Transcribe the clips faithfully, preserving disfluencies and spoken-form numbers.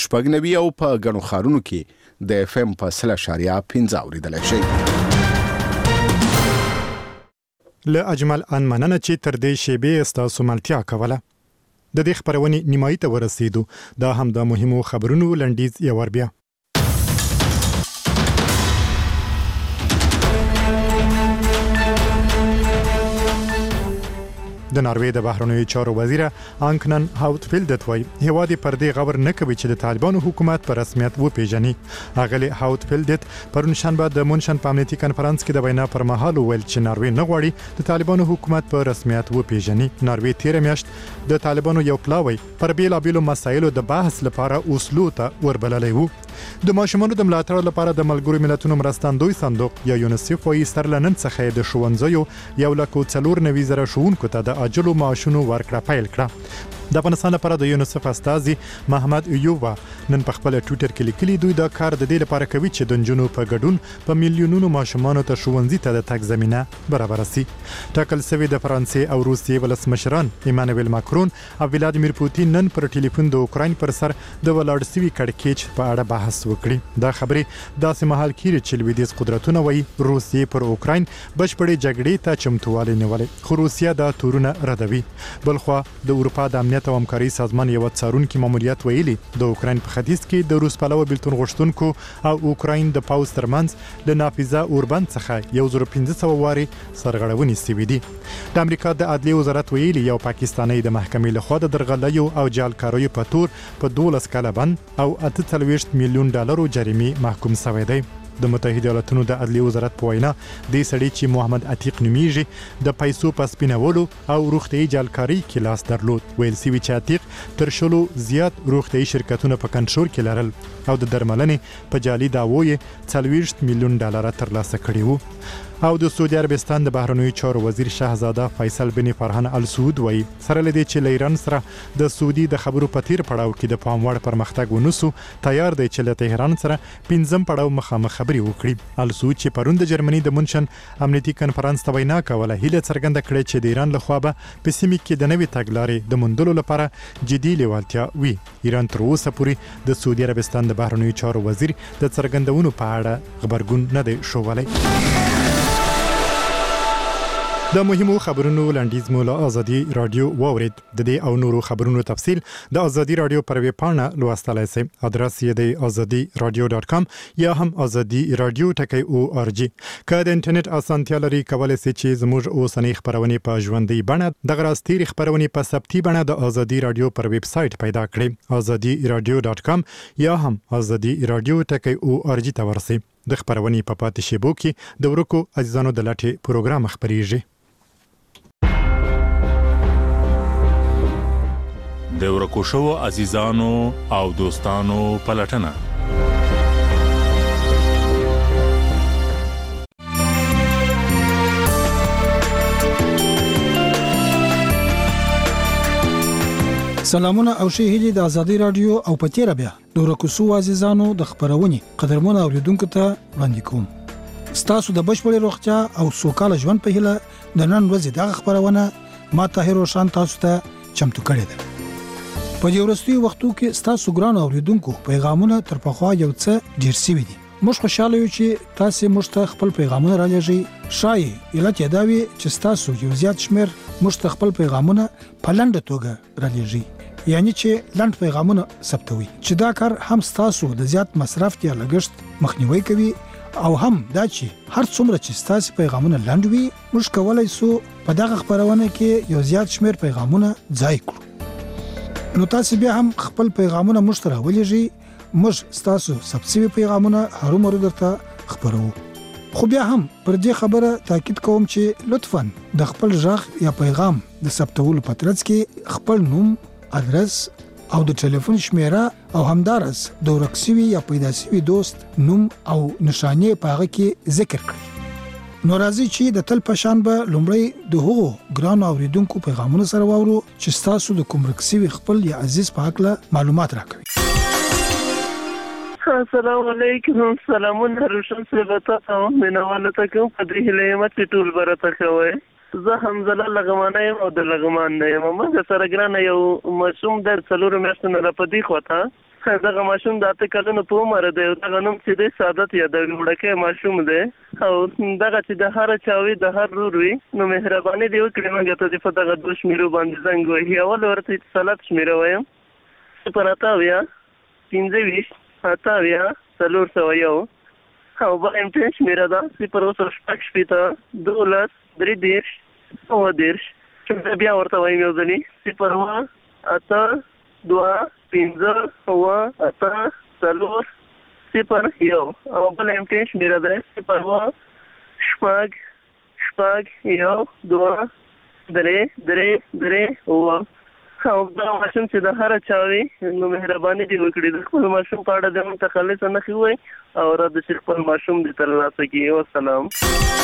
شپږ نوي او په ګڼو ښارونو کې د اف ام په سل اشاریه پنځه اورېدلی شئ. له اجمل ان مننه چې تر دې شیبې ستاسو ملتیا کوله. د دې خبرونې نیمایي ته ورسېدو. دا هم د مهمو خبرونو لنډیز یو ور بیا. د ناروې د بهرنیو چارو وزیر انکنن هاوتفیلد وایي هیواد پر دې غور نه کوي چې د طالبانو حکومت په رسمیت وپیژني. اغلی هاوتفیلد پرون شنبه د مونشن په امنیتي کنفرانس کې د وینا پر مهال ویل چې ناروې نه غواړي د طالبانو حکومت په رسمیت وپیژني. ناروې تیر میاشت د طالبانو یو پلاوی پر بیلابیلو مسایلو د بحث لپاره اوسلو ته وربللی وو. د ماشومانو د ملاتړ لپاره د ملګرو ملتونو مرستندوی صندوق یا یونیسف وايي سترلنن څخه د ښوونځیو یو لک څلور نوي زره ښوونکو ته د اجلو معاشونو ورکړه پیل کړه. د افغانستان لپاره د یونیسف استازي محمد ایوب نن په خپل ټوئیټر کې لیکلي دوی دا کار د دې لپاره کوي چې د نجونو په ګډون په میلیونونو ماشومانو ته ښوونځي ته د تګ زمینه برابر شي. ټاکل شوی د فرانسې او روسیې ولسمشران ایمانوئل ماکرون او ولادیمیر پوتین نن پر ټلیفون د اوکراین پر سر د ولاړ شوي کړکېچ په اړه بحث وکړي. دا خبرې داسې مهال کې چې لویدیځ قدرتونه وایي روسیې پر اوکراین بشپړې جګړې ته چمتووالی نیولی، خو روسیه دا تورونه ردوي. بلخوا د اروپا د امنیت او همکاري سازمان یو څارونکي ماموریت ویلي د اوکراین په ختیځ کې د روس پلوه بیلتون غوښتونکو او اوکراین د پاوز ترمنځ له نافذه اوربند څخه یو زر پنځه سوه وارې سرغړونې سوي دي. د امریکا د عدلیې وزارت ویلي یو پاکستانی د محکمې لخوا د درغلیو او جعلکاریو په تور په دولس کاله بند او اته څلوېښت میلیون ډالرو جریمې محکوم شوی دی. د متحده ایالاتونو د عدلیې وزارت په وینا د سړي چې محمد عتیق نومیږي د پیسو په سپینولو او روغتیايي جعلکاري کې لاس درلود. ویل سوي چې عتیق تر شلو زیات روغتیايي شرکتونه په کنټرول کې لرل او د درملنې په جعلي دعوو یې څلوېښت میلیون ډالر ترلاسه کړي وو. او د سعودي عربستان د بهرنیو چارو وزیر شهزاده فیصل بن فرحان ال سعود وایي سره لدی چې له ایران سره د سعودي د خبرو په تیر پړاو کې د پام وړ پرمختګ ونوسو تیار دی چې له تهران سره پنځم پړاو مخامخ خبري وکړي. ال سعود چې پرون د جرمني د مونشن امنیتي کنفرانس ته وینا کوله هیله څرګنده کړې چې د ایران لخوا به په سیمه کې د نوې تګلارې د موندلو لپاره جدي لیوالتیا وي. ایران تر اوسه پورې د سعودي عربستان د بهرنیو چارو وزیر د څرګندونو په اړه خبرګون نه دی شوولی. د مهمو خبرونو لنډیز مو له ازادي رادیو واورید. د دې او نورو خبرونو تفصیل د ازادي رادیو پر ویب پاڼه لوستلای شئ. ادرس یې د ازادي رادیو ډاټ کام یا هم ازادي رادیو ټکی او ار جی. که د انټرنیټ اسانتیا لري کولای شئ چې زموږ اوسنۍ خبرونه په ژوندۍ بڼه د غراستيري خبرونه په ثبتي بڼه د ازادي رادیو پر ویب سټ پیدا کړئ ازادي رادیو ډاټ کام یا هم ازادي رادیو ټکی او ار جی ته ورسئ. د خبرونې په پاتې شیبو کې د ورکو عزیزانو د لټې پروګرام خبريږي. د ورکو شو عزیزانو او دوستانو پلټنه. سلامونه او ښه هیلې د ازادي رادیو او په تیره بیا د ورکو شو عزیزانو د خبرونې قدرمنو اوریدونکو ته وړاندې کوم. ستاسو د بشپړې روغتیا او سوکاله ژوند په هیله د نن ورځې دغه خبرونه ما طاهر روشن تاسو ته چمتو کړې ده. په دې وروستیو وختو کې ستاسو ګران اوریدونکو پیغامونه تر پخوا یو څه ډیر شوي دي. موږ خوشاله یو چې تاسو موږ ته خپل پیغامونه رالیږئ. شایي علت یې دا وي چې ستاسو یو زیات شمیر موږ ته خپل پیغامونه په لنډه توګه رالیږئ، یعنی چې لنډ پیغامونه ثبتوي، چې دا کار هم ستاسو د زیات مصرف یا لګښت مخنیوي کوي او هم دا چې هر څومره چې ستاسو پیغامونه لنډ وي موږ کولای سو په دغه خبرونه کې یو زیات شمیر پیغامونه ځای کړو. نو تاسو بیا هم خپل پیغامونه موږ ته راولېږئ. موږ ستاسو سبسیوي پیغامونه هرومرو درته خبرو. خو بیا هم پر دې خبره تاکید کوم چې لطفاً د خپل ژغ یا پیغام د ثبتولو په ترڅ کې خپل نوم، ادرس او د ټلیفون شمیره او همدارس د ورکسوي یا پیدا شوي دوست نوم او نشانې په هغه کې ذکر کړئ. نو راځي چې د تل پشان به لومړی د هغو ګرانو اوریدونکو پیغامونه سره واورو چې تاسو د کوم رکسوي خپل یا عزیز په حق له معلومات راکوي. السلام علیکم. سلامونه روشن سبتا تاسو مینواله تاسو په دې هلمت ټول برته کوي. زه حمزله لغمانه یم او د لغمان نه یم. موږ سره ګرانه یو مشوم در څلور میاشتو نه پدې خوته دغه ماشوم د اته کلونو په عمر دی او دغه نوم چې دی سعادت یادوي وړکی ماشوم دی او دغه چې د هر چا وي د هر رور وي نو مهرباني دې وکړئ موږ ته دې په دغه دوه شمېرو باندې زنګ وهي اول ورته اتصالات شمېره وایم صفر اته اویا پنځه ویشت اته اویا څلور سوه یو او بل امټن شمېره ده صفر اوه سوه شپږ شپېته دولس درې دېرش اووه دېرش بیا ورته وایم یو ځلې صفر اوه اته دوه پنځه اوه اته څلور صفر یو او بل امټن شمېره ده صفر اوه شپږ شپږ یو دوه درې درې درې اوه او دا ماشوم چې د هر چا وي نو مهرباني دې وکړي د خپل ماشوم په اړه د موږ ته خالصه نښې ووایي او راځي چې خپل ماشوم دې ترلاسه کړي. والسلام.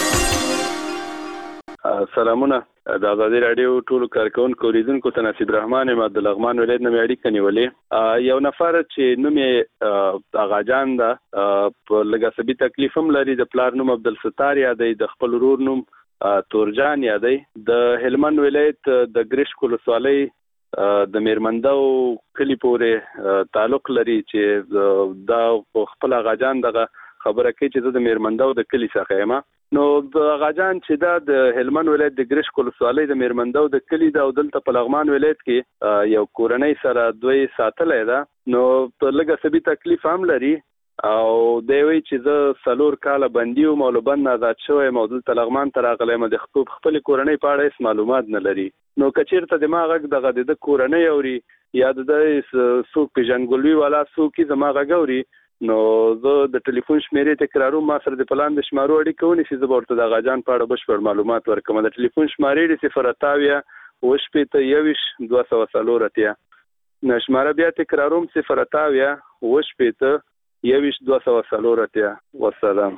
سلامونه د ازادي راډیو ټولو کارکونکو اوریدونکو ته نصیب رحمان یم د لغمان ولایت نه مې اړیکه نیولې. یو نفر چې نوم یې اغاجان ده په لږ عصبي تکلیف هم لري د پلار نوم عبدالستار یادی د خپل ورور نوم تورجان یادی د هلمند ولایت د ګرشک ولسوالۍ د میرمندو کلی پورې تعلق لري چې دا خپل اغاجان دغه خبره کوي چې زه د میرمندو د کلی څخه یم. نو د اغاجان چې دا د هلمند ولایت د ګرشک ولسوالۍ د میرمندو د کلی دا او دلته په لغمان ولایت کې یو کورنۍ سره دوی ساتلې ده نو په لږ عصبي تکلیف هم لري او دی وی چې زه څلور کاله بندي وم او له بند آزاد شویم او دلته لغمان ته راغلی یم د خپلې کورنۍ په اړه هېڅ معلومات نه لري. نو که چېرته زما غږ دغه د ده کورنۍ اوري یا د ده څوک پېژندګلوي والا څوک یې زما غږ اوري نو زه د ټلیفون شمېرې تکراروم ما سره د پلان د شمارو اړیکه ونیسي زه به ورته د اغاجان په اړه بشپړ معلومات ورکړم. د ټلیفون شمارې دي صفر اته اویا اوه شپېته یوویشت دوه سوه څلور اتیا شماره بیا تکراروم صفر اته اویا اوه شپېته یوویشت دوه سوه څلور اتیا. والسلام.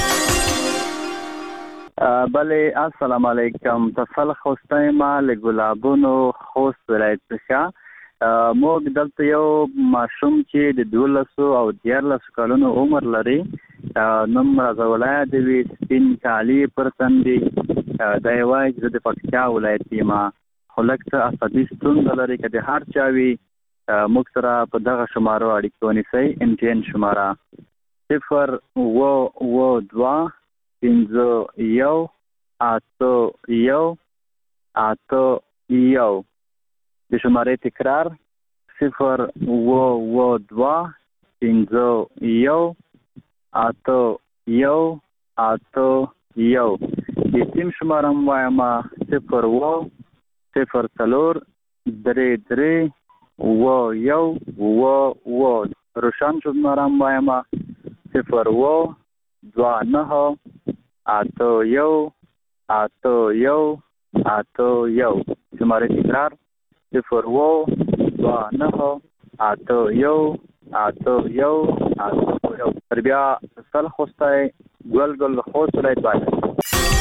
بله السلام علیکم. تفل خوسته ما لګلابونو خوست ولایت څخه موږ دلته یو ماشوم چې د دولسو او دیارلسو کلونو عمر لري نوم رضاوالله یادوي سپین کالي پر تن دي دا یې وایي چې زه د پکتیا ولایت یم خو لږ څه عصبي ستونزه لري که د هر چا وي موږ سره په دغه شمارو اړیکه ونیسئ. امټین شماره صفر اوه اوه دوه پنځه یو اته یو اته یو د شمارې تکرار صفر اوه اوه دوه پنځه یو اته یو اته یو. د سیم شماره هم وایم صفر اوه صفر څلور درې درې اوه یو اوه اوه. روشن شماره هم وایم صفر اوه دوه نهه اته یو اته یو اته یو. شماره تکرار صفر اوه دوه نهه اته یو اته یو اته یو. تر بیا سل خوستی ګل ګل خوست ولایت باید.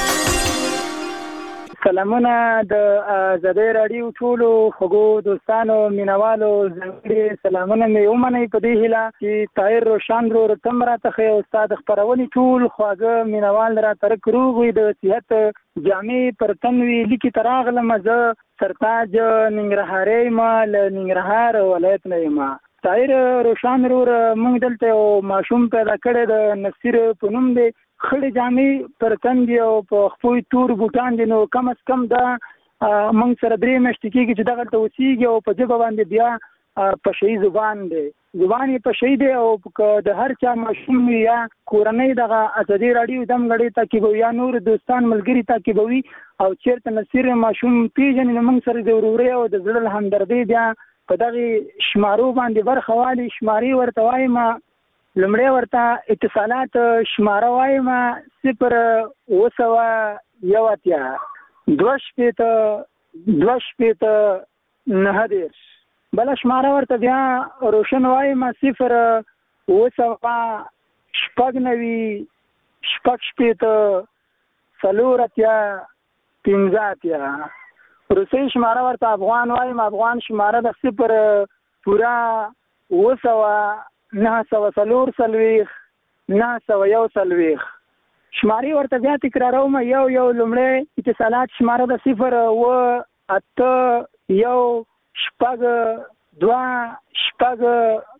سلامونه د ازادي راډیو ټولو خوږو دوستانو مینوالو ځانګړي سلامونه مې ومنئ په دې هیله چې طاهر روشن ورور ته هم راته ښه او ستا د خپرونې ټول خواږه مینوال راته رک روغ وي د صحت جامې پر تن وي لیکې ته راغلم زه سرتاج ننګرهاری یم له ننګرهار ولایت نه یم. طاهر روشن ورور موږ دلته یو ماشوم پیدا کړی د نصیر په نوم دی خړې جامې پر تن دي او په خپل تور بوټان دي نو کم از کم دا موږ سره درې میاشتې کېږي چې دغلته اوسېږي او په ژبه باندې بیا پشهي زبان دی زبان یې پشهي دی او د هر چا ماشوم وي یا کورنۍ دغه ازادي راډیو دم غړي تعقیبوي یا نور دوستان ملګري تعقیبوي او چېرته نصیر ماشوم پېژني نو موږ سره د ورورۍ او د زړه همدردۍ بیا په دغې شمارو باندې برخه والي. شمارې ورته وایم لمړی ورته اتصالات شماره وایم صفر اوه سوه یو اتیا دوه شپېته دوه شپېته نهه دېرش. بله شماره ورته بیا روشن وایم صفر اوه سوه شپږ نوي شپږ شپېته څلور اتیا پنځه اتیا. روسۍ شماره ورته افغان وایم افغان شماره د صفر پوره اوه سوه نه سوه څلور څلوېښت نه سوه یو څلوېښت. شمارې ورته بیا تکراروم یو یو لومړی اتصالات شماره د صفر اوه اته یو شپږ دوه شپږ